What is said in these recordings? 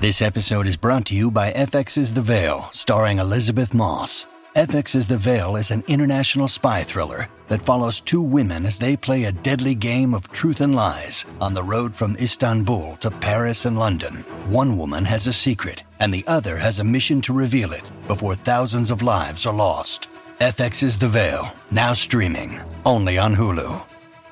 This episode is brought to you by FX's The Veil, starring Elizabeth Moss. FX's The Veil is an international spy thriller that follows two women as they play a deadly game of truth and lies on the road from Istanbul to Paris and London. One woman has a secret, and the other has a mission to reveal it before thousands of lives are lost. FX's The Veil, now streaming, only on Hulu.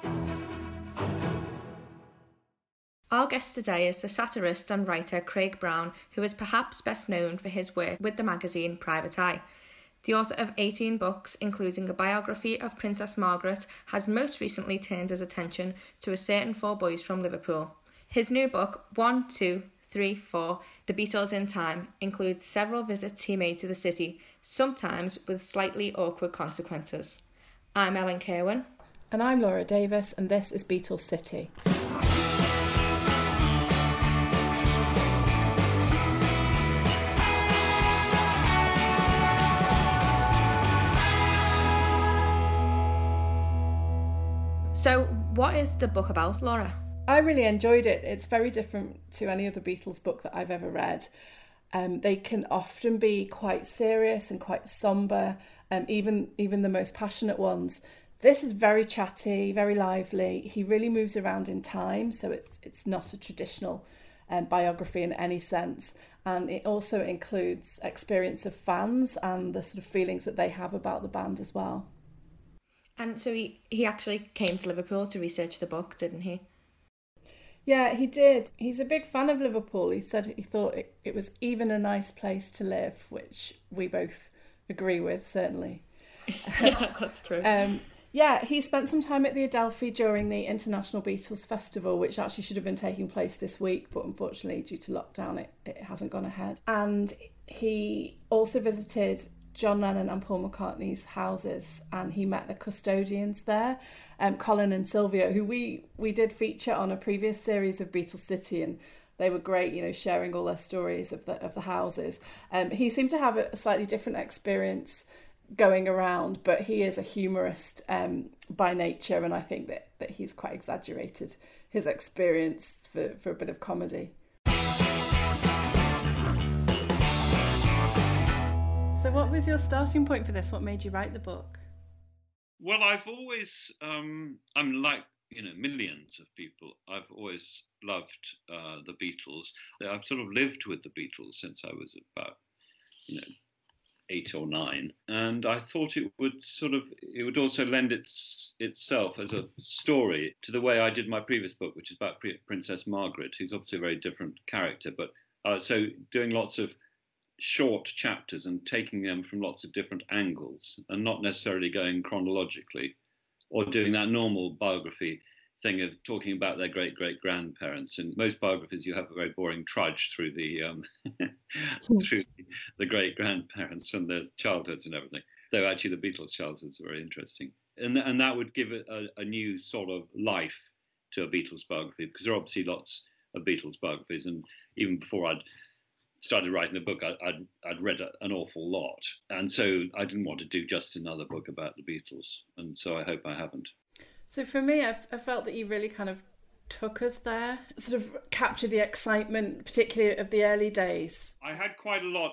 Our guest today is the satirist and writer Craig Brown, who is perhaps best known for his work with the magazine Private Eye. The author of 18 books, including a biography of Princess Margaret, has most recently turned his attention to A Certain Four Boys from Liverpool. His new book, 1, 2, 3, 4, The Beatles in Time, includes several visits he made to the city, sometimes with slightly awkward consequences. I'm Ellen Kerwin. And I'm Laura Davis, and this is Beatles City. So, what is the book about, Laura? I really enjoyed it. It's very different to any other Beatles book that I've ever read. They can often be quite serious and quite sombre, even the most passionate ones. This is very chatty, very lively. He really moves around in time, so it's not a traditional biography in any sense. And it also includes experience of fans and the sort of feelings that they have about the band as well. And so he actually came to Liverpool to research the book, didn't he? Yeah, he did. He's a big fan of Liverpool. He said he thought it was even a nice place to live, which we both agree with, certainly. Yeah, that's true. Yeah, he spent some time at the Adelphi during the International Beatles Festival, which actually should have been taking place this week, but unfortunately, due to lockdown, it hasn't gone ahead. And he also visited John Lennon and Paul McCartney's houses, and he met the custodians there, Colin and Sylvia, who we did feature on a previous series of Beatles City, and they were great, sharing all their stories of the houses. He seemed to have a slightly different experience going around, but he is a humorist by nature, and I think that he's quite exaggerated his experience for a bit of comedy. So what was your starting point for this? What made you write the book? Well, I've always, like, millions of people, I've always loved the Beatles. I've sort of lived with the Beatles since I was about, 8 or 9. And I thought it would also lend itself as a story to the way I did my previous book, which is about Princess Margaret, who's obviously a very different character. But so doing lots of short chapters and taking them from lots of different angles and not necessarily going chronologically or doing that normal biography thing of talking about their great-great-grandparents. In most biographies, you have a very boring trudge through the through the great-grandparents and their childhoods and everything, though actually the Beatles' childhoods are very interesting. And that would give it a new sort of life to a Beatles biography, because there are obviously lots of Beatles biographies, and even before I'd started writing the book, I'd read an awful lot. And so I didn't want to do just another book about the Beatles. And so I hope I haven't. So for me, I felt that you really kind of took us there, sort of captured the excitement, particularly of the early days. I had quite a lot,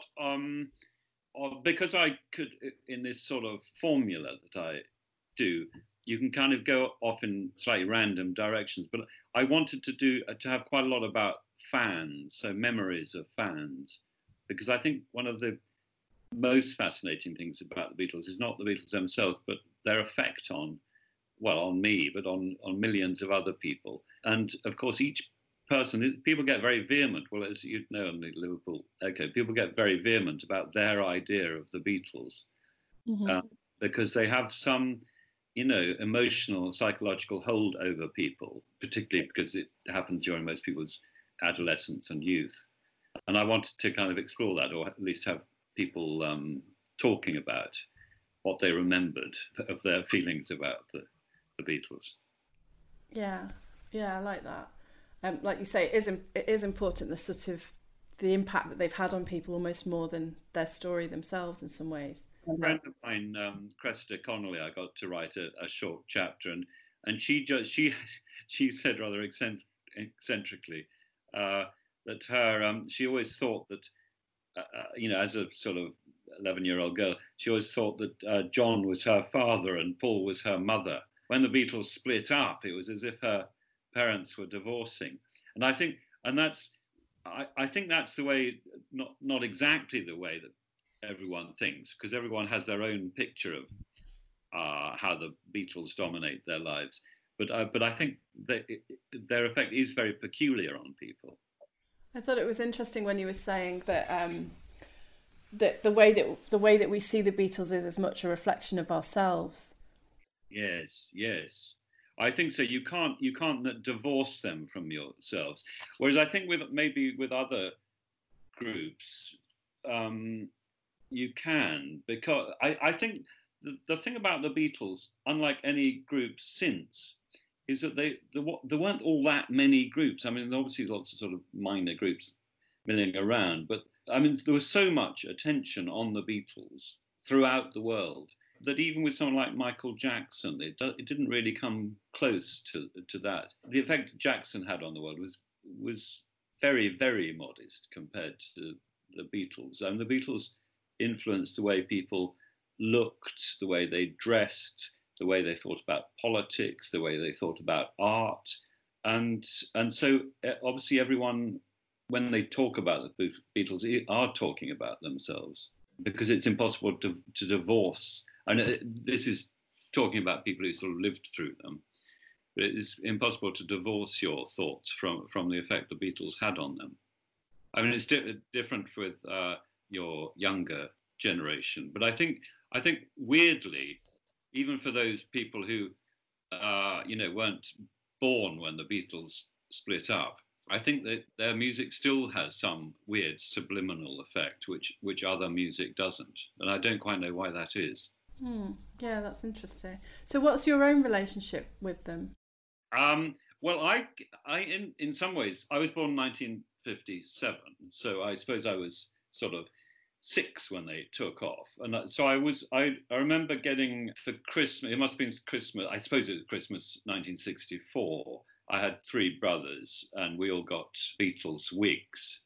because I could, in this sort of formula that I do, you can kind of go off in slightly random directions. But I wanted to have quite a lot about fans, so memories of fans, because I think one of the most fascinating things about the Beatles is not the Beatles themselves, but their effect on me, but on millions of other people. And of course, each person, people get very vehement. Well, as you know, in the Liverpool Echo, people get very vehement about their idea of the Beatles, because they have some, emotional, psychological hold over people, particularly because it happened during most people's adolescence and youth. And I wanted to kind of explore that, or at least have people talking about what they remembered of their feelings about the Beatles. Yeah, I like that. Like you say, it is important, the sort of the impact that they've had on people, almost more than their story themselves in some ways. A friend of mine, Cressida Connolly, I got to write a short chapter, and she said rather eccentrically that her she always thought that as a sort of 11-year-old girl, she always thought that John was her father and Paul was her mother. When the Beatles split up, it was as if her parents were divorcing. And I think that's the way, not exactly the way that everyone thinks, because everyone has their own picture of how the Beatles dominate their lives. But I think that their effect is very peculiar on people. I thought it was interesting when you were saying that that the way that we see the Beatles is as much a reflection of ourselves. Yes. I think so. You can't divorce them from yourselves. Whereas I think with other groups, you can, because I think the thing about the Beatles, unlike any group since, is that there weren't all that many groups. I mean, obviously lots of sort of minor groups milling around, but I mean, there was so much attention on the Beatles throughout the world that even with someone like Michael Jackson, it didn't really come close to that. The effect Jackson had on the world was very, very modest compared to the Beatles. And the Beatles influenced the way people looked, the way they dressed, the way they thought about politics, the way they thought about art. And so obviously everyone, when they talk about the Beatles, are talking about themselves, because it's impossible to divorce. And this is talking about people who sort of lived through them. But it's impossible to divorce your thoughts from the effect the Beatles had on them. I mean, it's different with your younger generation. But I think weirdly, even for those people who weren't born when the Beatles split up, I think that their music still has some weird subliminal effect, which other music doesn't. And I don't quite know why that is. Yeah, that's interesting. So what's your own relationship with them? Well, I in some ways, I was born in 1957. So I suppose I was sort of 6 when they took off. And so I remember getting for Christmas, it must have been Christmas, I suppose it was Christmas 1964. I had 3 brothers and we all got Beatles wigs,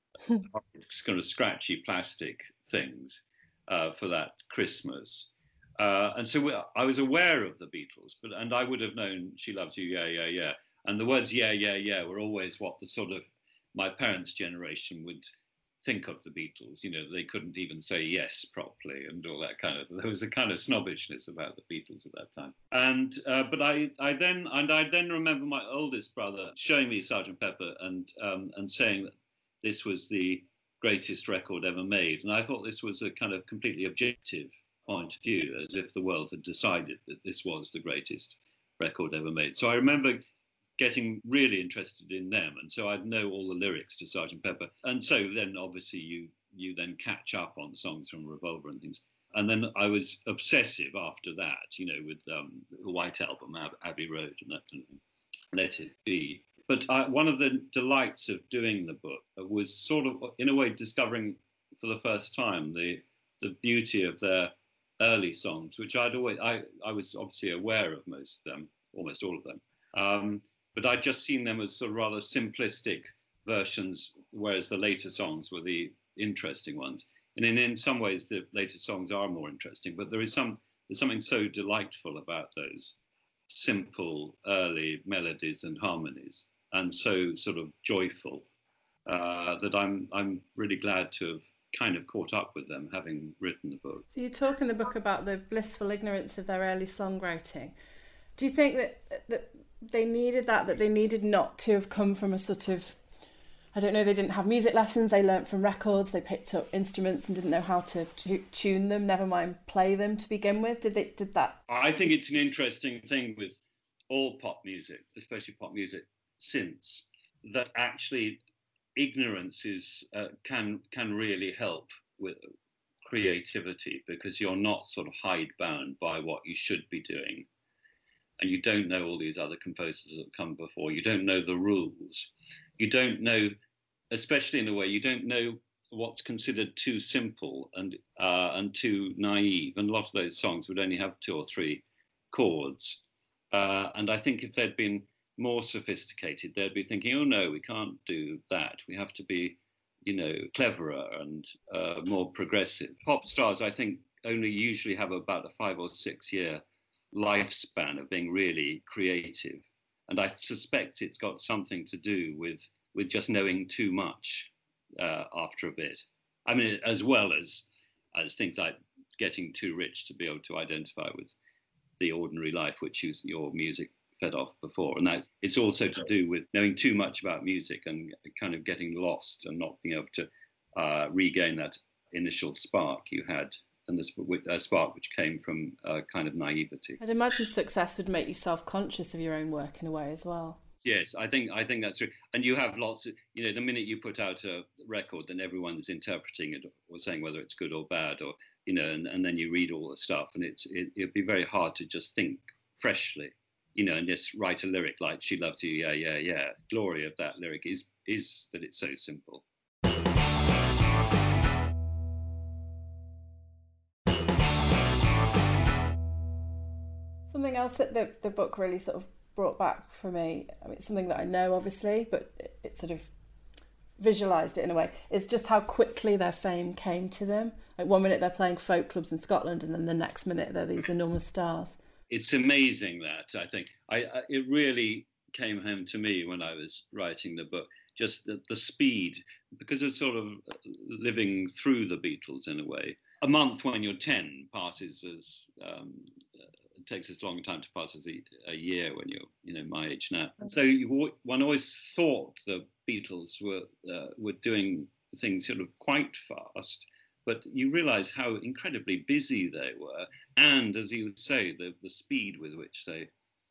kind of scratchy plastic things for that Christmas. And so I was aware of the Beatles, and I would have known She Loves You, Yeah, Yeah, Yeah. And the words yeah, yeah, yeah were always what the sort of my parents' generation would think of the Beatles. You know, they couldn't even say yes properly and all that kind of, there was a kind of snobbishness about the Beatles at that time. And but I then remember my oldest brother showing me Sgt. Pepper and saying that this was the greatest record ever made. And I thought this was a kind of completely objective point of view, as if the world had decided that this was the greatest record ever made. So I remember getting really interested in them, and so I'd know all the lyrics to Sgt. Pepper. And so then obviously you then catch up on songs from Revolver and things. And then I was obsessive after that, you know, with the White Album, Abbey Road and that kind of thing, Let It Be. But one of the delights of doing the book was sort of, in a way, discovering for the first time the beauty of their early songs, which I was obviously aware of most of them, almost all of them. But I'd just seen them as sort of rather simplistic versions, whereas the later songs were the interesting ones. And in some ways, the later songs are more interesting, but there's something so delightful about those simple early melodies and harmonies, and so sort of joyful, that I'm really glad to have kind of caught up with them, having written the book. So you talk in the book about the blissful ignorance of their early songwriting. Do you think that they needed that they needed not to have come from a sort of, I don't know, they didn't have music lessons, they learnt from records, they picked up instruments and didn't know how to tune them, never mind play them to begin with? Did that? I think it's an interesting thing with all pop music, especially pop music since, that actually ignorance can really help with creativity, because you're not sort of hidebound by what you should be doing. And you don't know all these other composers that have come before. You don't know the rules. You don't know, especially in a way, you don't know what's considered too simple and too naive. And a lot of those songs would only have 2 or 3 chords. And I think if there'd been more sophisticated, they'd be thinking, oh no, we can't do that. We have to be, cleverer and more progressive. Pop stars, I think, only usually have about a 5 or 6 year lifespan of being really creative. And I suspect it's got something to do with just knowing too much after a bit. I mean, as well as things like getting too rich to be able to identify with the ordinary life, which your music fed off before. And that it's also to do with knowing too much about music and kind of getting lost and not being able to regain that initial spark you had, and a spark which came from kind of naivety. I'd imagine success would make you self-conscious of your own work in a way as well. Yes, I think that's true. And you have lots of, the minute you put out a record, then everyone is interpreting it or saying whether it's good or bad, or, and then you read all the stuff, and it'd be very hard to just think freshly, and just write a lyric like "She loves you, yeah, yeah, yeah." Glory of that lyric is that it's so simple. Something else that the book really sort of brought back for me, I mean, it's something that I know obviously, but it sort of visualised it in a way, is just how quickly their fame came to them. Like one minute they're playing folk clubs in Scotland, and then the next minute they're these enormous stars. It's amazing that, I think. It really came home to me when I was writing the book, just the speed, because of sort of living through the Beatles in a way. A month when you're 10 passes as... it takes as long a time to pass as a year when you're, my age now. And so one always thought the Beatles were doing things sort of quite fast, but you realise how incredibly busy they were, and as you say, the speed with which they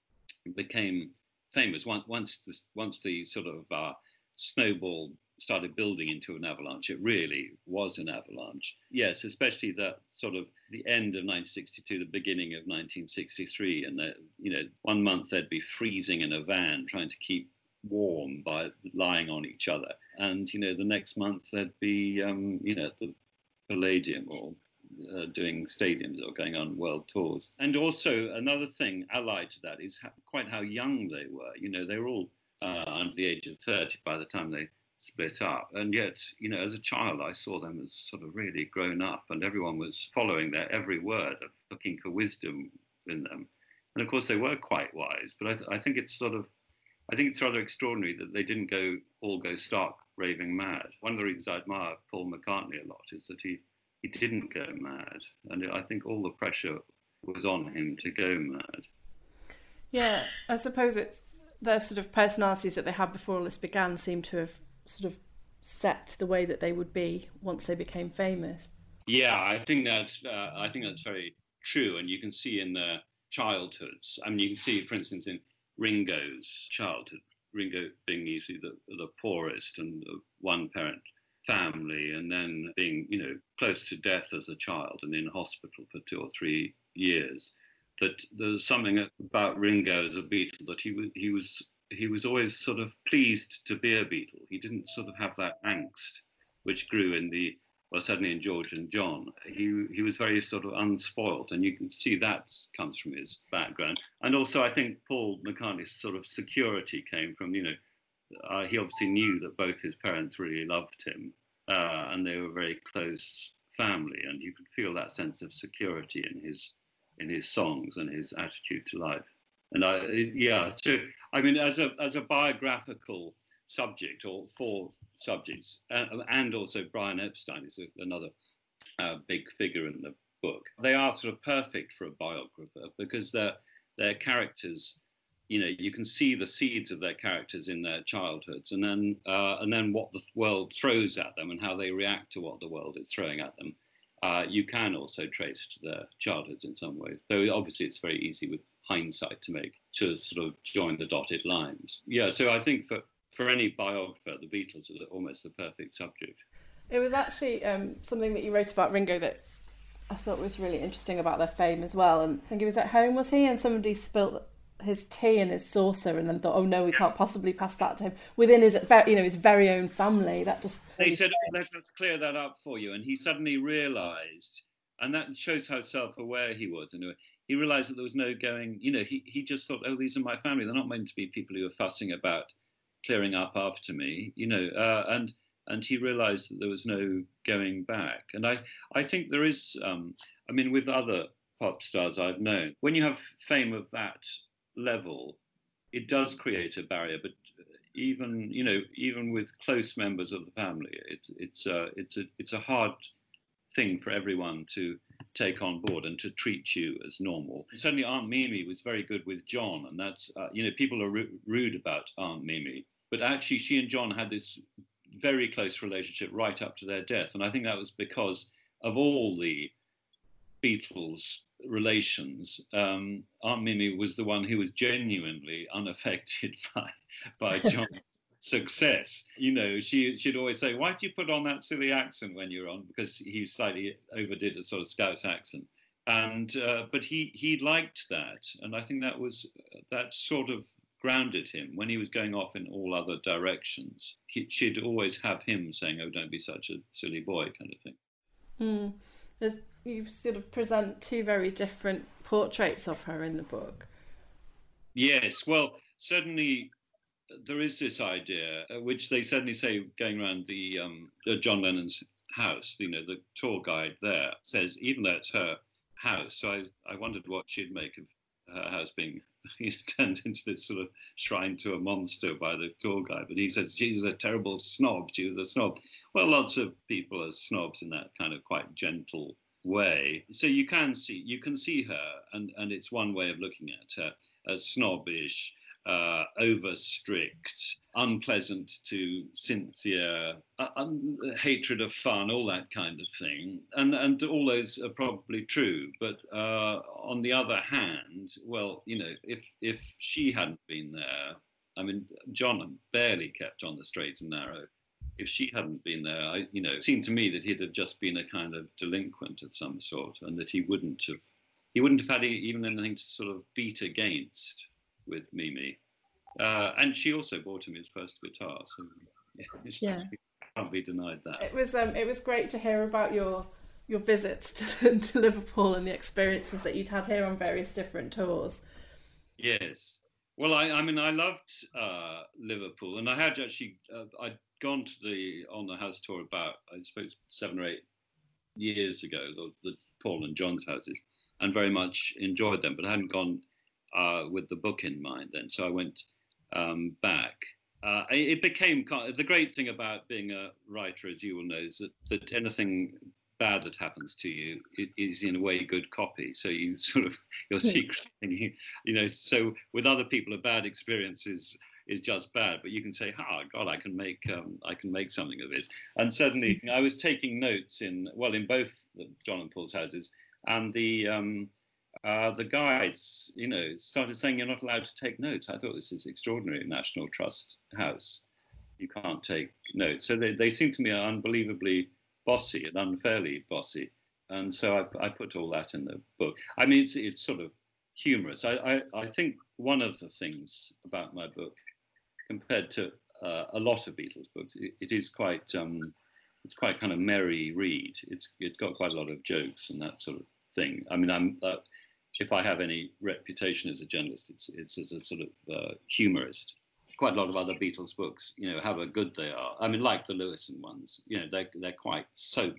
became famous. Once the sort of snowball started building into an avalanche, it really was an avalanche. Yes, especially that sort of the end of 1962, the beginning of 1963, and 1 month they'd be freezing in a van trying to keep warm by lying on each other, and the next month they'd be at the Palladium or doing stadiums or going on world tours. And also another thing allied to that is quite how young they were. They were all under the age of 30 by the time they split up, and yet as a child I saw them as sort of really grown up, and everyone was following their every word, of looking for wisdom in them. And of course they were quite wise, but I think it's rather extraordinary that they didn't all go stark raving mad. One of the reasons I admire Paul McCartney a lot is that he didn't go mad, and I think all the pressure was on him to go mad. Yeah, I suppose it's their sort of personalities that they had before all this began seem to have sort of set the way that they would be once they became famous. Yeah, I think that's very true, and you can see in their childhoods. I mean, you can see, for instance, in Ringo's childhood, Ringo being usually the poorest and the one-parent family, and then being close to death as a child and in hospital for 2 or 3 years. That there's something about Ringo as a Beatle that he was always sort of pleased to be a Beatle. He didn't sort of have that angst, which grew certainly in George and John. He was very sort of unspoilt, and you can see that comes from his background. And also I think Paul McCartney's sort of security came from, he obviously knew that both his parents really loved him, and they were a very close family, and you could feel that sense of security in his songs and his attitude to life. And so I mean, as a biographical subject, or for subjects, and also Brian Epstein is another big figure in the book. They are sort of perfect for a biographer because their characters, you can see the seeds of their characters in their childhoods, and then what the world throws at them and how they react to what the world is throwing at them. You can also trace to their childhoods in some ways, though obviously it's very easy with hindsight to sort of join the dotted lines. Yeah, so I think for any biographer, the Beatles are almost the perfect subject. It was actually something that you wrote about Ringo that I thought was really interesting about their fame as well. And I think he was at home, was he? And somebody spilt his tea in his saucer, and then thought, "Oh no, we can't possibly pass that to him." Within his very own family, that just... They said, "Let's clear that up for you," and he suddenly realised, and that shows how self-aware he was. And he realised that there was no going. He just thought, oh, these are my family. They're not meant to be people who are fussing about clearing up after me. And he realised that there was no going back. And I think there is. With other pop stars I've known, when you have fame of that level, it does create a barrier. But even with close members of the family, it's a hard thing for everyone to take on board and to treat you as normal. Certainly Aunt Mimi was very good with John, and that's people are rude about Aunt Mimi, but actually she and John had this very close relationship right up to their death, and I think that was because of all the Beatles relations. Aunt Mimi was the one who was genuinely unaffected by John's success. She'd always say, "Why do you put on that silly accent when you're on?" Because he slightly overdid a sort of Scouse accent, and but he liked that, and I think that sort of grounded him when he was going off in all other directions. She'd always have him saying, "Oh, don't be such a silly boy," kind of thing. You sort of present two very different portraits of her in the book. Yes, well, certainly there is this idea, which they certainly say going around the John Lennon's house. The tour guide there says, even though it's her house, so I wondered what she'd make of her house being turned into this sort of shrine to a monster by the tour guide. But he says she was a terrible snob. She was a snob. Well, lots of people are snobs in that kind of quite gentle way. So you can see her, and it's one way of looking at her as snobbish, over strict, unpleasant to Cynthia, hatred of fun, all that kind of thing, and all those are probably true. But on the other hand, well, if she hadn't been there, John barely kept on the straight and narrow. If she hadn't been there, it seemed to me that he'd have just been a kind of delinquent of some sort, and that he wouldn't have had even anything to sort of beat against with Mimi. And she also bought him his first guitar, so can't be denied that. It was great to hear about your visits to Liverpool and the experiences that you'd had here on various different tours. Yes. Well, I loved Liverpool, and I had actually I'd gone on the house tour about, I suppose, 7 or 8 years ago, the Paul and John's houses, and very much enjoyed them, but I hadn't gone with the book in mind then, so I went back. It became the great thing about being a writer, as you will know, is that anything bad that happens to you is in a way good copy. So you sort of, you're secretly, so with other people, a bad experience is just bad, but you can say, God, I can make something of this. And certainly I was taking notes in both John and Paul's houses, and the guides, started saying you're not allowed to take notes. I thought, this is extraordinary, National Trust house. You can't take notes. So they seem to me unbelievably bossy and unfairly bossy. And so I put all that in the book. It's sort of humorous. I think one of the things about my book, compared to a lot of Beatles books, it is quite, it's quite kind of merry read. It's got quite a lot of jokes and that sort of thing. If I have any reputation as a journalist, it's as a sort of humorist. Quite a lot of other Beatles books, how good they are. Like the Lewison ones, they're quite sober.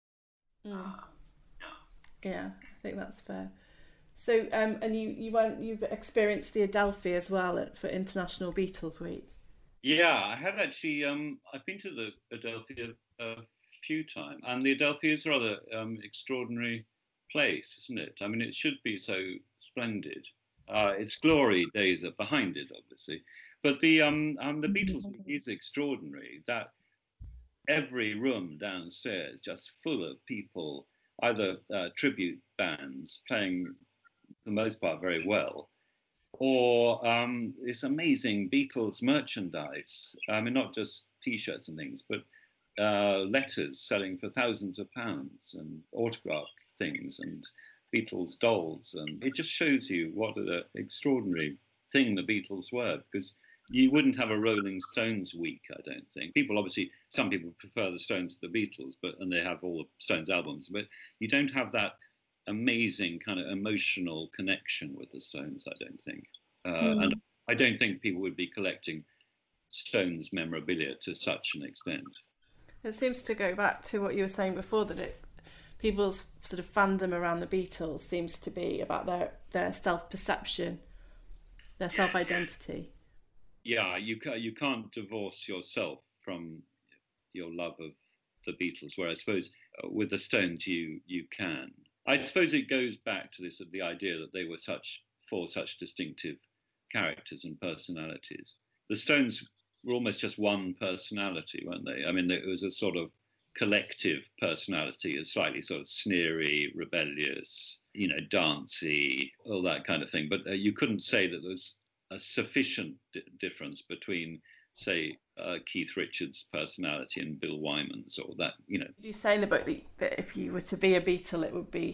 Yeah, I think that's fair. So, and you've experienced the Adelphi as well for International Beatles Week. Yeah, I have actually. I've been to the Adelphi a few times, and the Adelphi is a rather extraordinary place, isn't it? It should be so splendid. Its glory days are behind it, obviously, but the Beatles is extraordinary. That every room downstairs just full of people, either tribute bands playing for the most part very well, or this amazing Beatles merchandise. Not just T-shirts and things, but letters selling for thousands of pounds, and autograph things, and Beatles dolls, and it just shows you what an extraordinary thing the Beatles were, because you wouldn't have a Rolling Stones week, I don't think. Some people prefer the Stones to the Beatles, and they have all the Stones albums, but you don't have that amazing kind of emotional connection with the Stones, I don't think. And I don't think people would be collecting Stones memorabilia to such an extent. It seems to go back to what you were saying before, that people's sort of fandom around the Beatles seems to be about their self-perception, their self-identity. Yeah, you can't divorce yourself from your love of the Beatles, where I suppose with the Stones you can. I suppose it goes back to this, the idea that they were four such distinctive characters and personalities. The Stones were almost just one personality, weren't they? I mean, it was a sort of collective personality, a slightly sort of sneery, rebellious, dancey, all that kind of thing. But you couldn't say that there was a sufficient difference between, say, Keith Richards' personality and Bill Wyman's, or that, You say in the book that if you were to be a Beatle, it would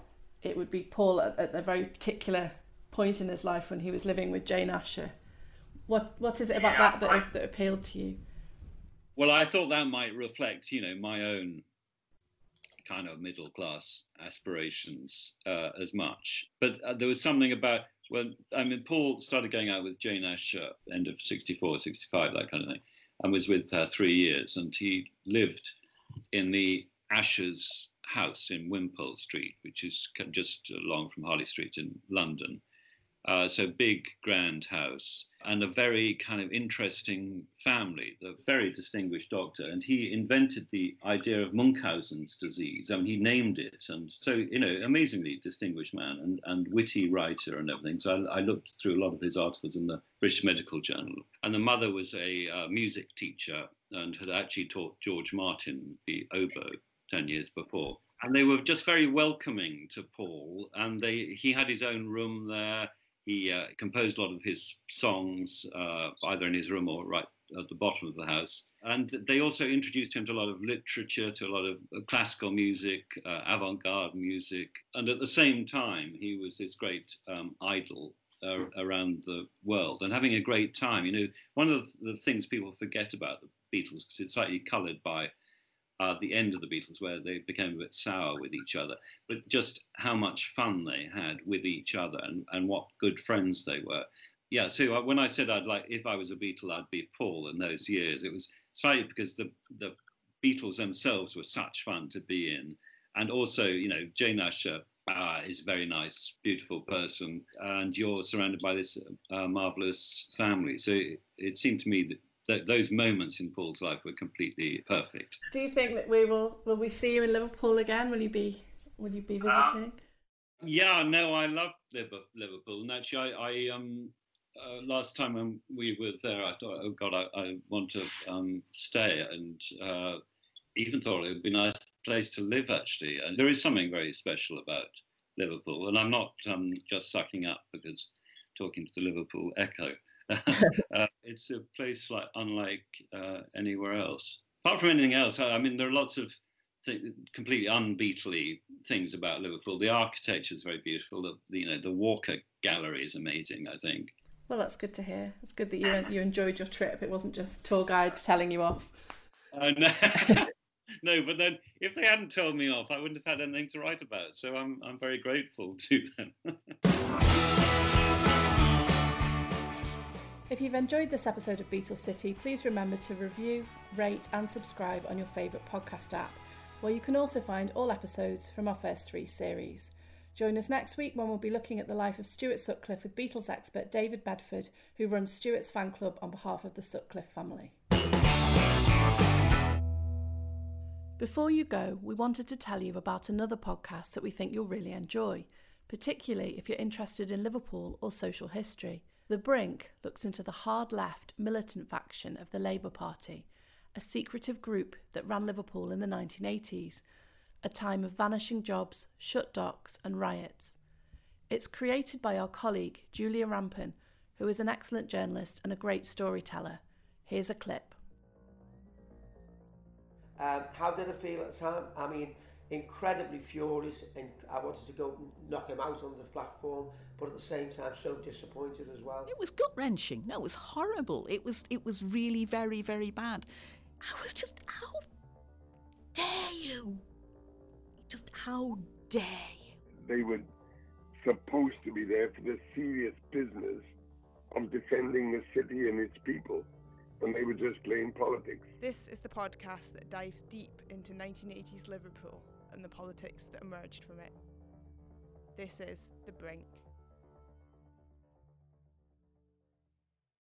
be Paul at a very particular point in his life when he was living with Jane Asher. What is it about that appealed to you? Well, I thought that might reflect, my own kind of middle class aspirations as much. But there was something about, Paul started going out with Jane Asher end of 64, 65, that kind of thing, and was with her 3 years. And he lived in the Ashers' house in Wimpole Street, which is just along from Harley Street in London. So big, grand house, and a very kind of interesting family, the very distinguished doctor. And he invented the idea of Munchausen's disease. I mean, he named it. And so, amazingly distinguished man and witty writer and everything. So I looked through a lot of his articles in the British Medical Journal. And the mother was a music teacher and had actually taught George Martin the oboe 10 years before. And they were just very welcoming to Paul. And he had his own room there. He composed a lot of his songs, either in his room or right at the bottom of the house. And they also introduced him to a lot of literature, to a lot of classical music, avant-garde music. And at the same time, he was this great idol around the world and having a great time. One of the things people forget about the Beatles, because it's slightly coloured by the end of the Beatles, where they became a bit sour with each other, but just how much fun they had with each other and what good friends they were. Yeah, so when I said if I was a Beatle, I'd be Paul in those years, it was slightly because the Beatles themselves were such fun to be in. And also, Jane Asher is a very nice, beautiful person, and you're surrounded by this marvellous family. So it seemed to me that those moments in Paul's life were completely perfect. Do you think that will we see you in Liverpool again? Will you be visiting? Yeah, no, I love Liverpool, and actually, I last time when we were there, I thought, oh God, I want to stay, and even thought it would be a nice place to live, actually. And there is something very special about Liverpool, and I'm not just sucking up because talking to the Liverpool Echo. It's a place unlike anywhere else. Apart from anything else, I mean, there are lots of completely un-Beatley things about Liverpool. The architecture is very beautiful. The Walker Gallery is amazing, I think. Well, that's good to hear. It's good that you enjoyed your trip. It wasn't just tour guides telling you off. No. No, but then if they hadn't told me off, I wouldn't have had anything to write about. So I'm very grateful to them. If you've enjoyed this episode of Beatles City, please remember to review, rate and subscribe on your favourite podcast app, where you can also find all episodes from our first 3 series. Join us next week when we'll be looking at the life of Stuart Sutcliffe with Beatles expert David Bedford, who runs Stuart's fan club on behalf of the Sutcliffe family. Before you go, we wanted to tell you about another podcast that we think you'll really enjoy, particularly if you're interested in Liverpool or social history. The Brink looks into the hard-left militant faction of the Labour Party, a secretive group that ran Liverpool in the 1980s, a time of vanishing jobs, shut docks and riots. It's created by our colleague Julia Rampin, who is an excellent journalist and a great storyteller. Here's a clip. How did I feel at the time? I mean, incredibly furious, and I wanted to go knock him out on the platform, but at the same time so disappointed as well. It was gut-wrenching. No, it was horrible. It was really very, very bad. I was just, how dare you? Just how dare you? they were supposed to be there for the serious business of defending the city and its people, and they were just playing politics. This is the podcast that dives deep into 1980s Liverpool and the politics that emerged from it. This is The Brink.